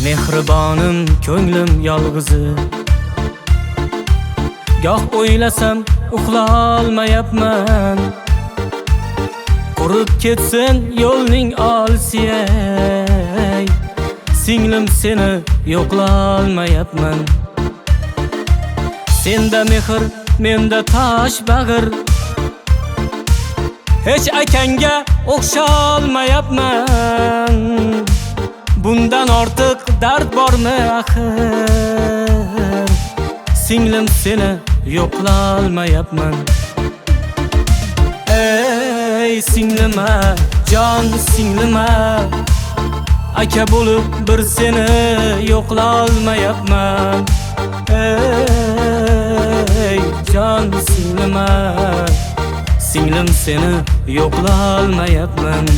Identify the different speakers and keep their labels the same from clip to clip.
Speaker 1: Mehribonim ko'nglim yolg'izi. Goh o'ylasam uxlolmayapman. Qurib ketsin yo'lning olsiyay. Singlim seni yo'qlolmayapman. Senda mehr, menda tosh bag'ir. Hech akangga o'xsholmayapman. Bundan ortiq dard bormi axir? Singlim seni yo'qlolmayapman. Ey singlima, jon singlima, aka bo'lib bir seni yo'qlolmayapman. Ey jon singlima, singlim seni yo'qlolmayapman.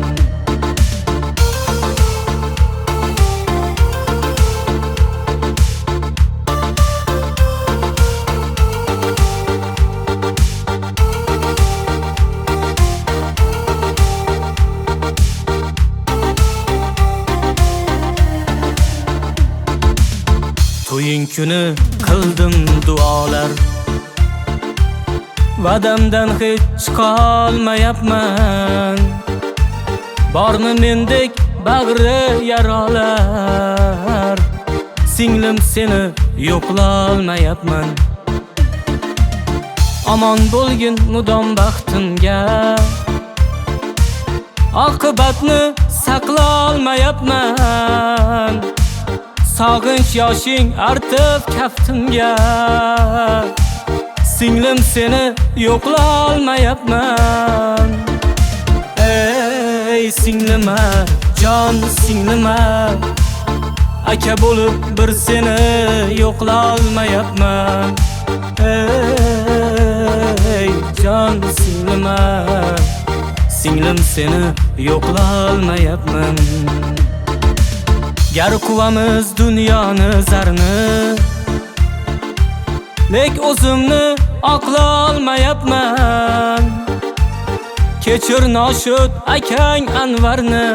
Speaker 1: To'ying kuni qildim duolar. Vadamdan hech chiqolmayapman. Bormi mendek bag'ri yaralar? Singlim seni yo'qlolmayapman. Omon bo'lgin mudom baxtimga. Oqibatni saqlolmayapman. Sog'inch yoshing artib kaftimga. Singlim seni yo'qlolmayapman. Ey singlima, jon singlima, aka bo'lib bir seni yo'qlolmayapman. Ey jon singlima, singlim seni yo'qlolmayapman. Gar quvamiz dunyoni zarni, lek o'zimni oqlolmayapman. Kechir noshud akang Anvarni,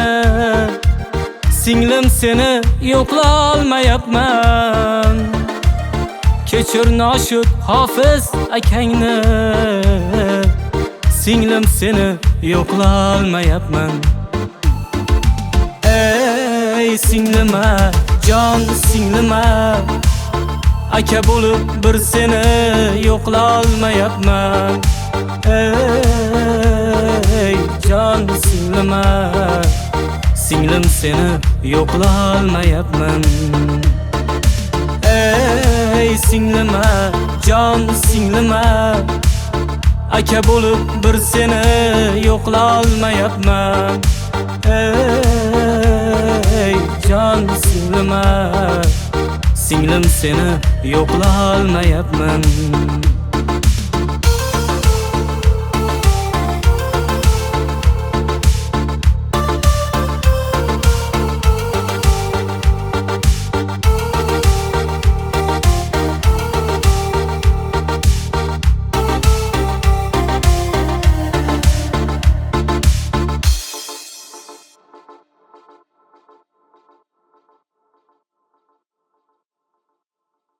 Speaker 1: singlim seni yo'qlolmayapman. Kechir noshud Hofiz akangni, singlim seni yo'qlolmayapman. Ey singlima, jon singlima, aka bo'lib bir seni yo'qlolmayapman. Ey jon singlima, singlim seni yo'qlolmayapman. Ey singlima, jon singlima, aka bo'lib bir seni yo'qlolmayapman. Ey jon singlima, singlim seni yo'qlolmayapman.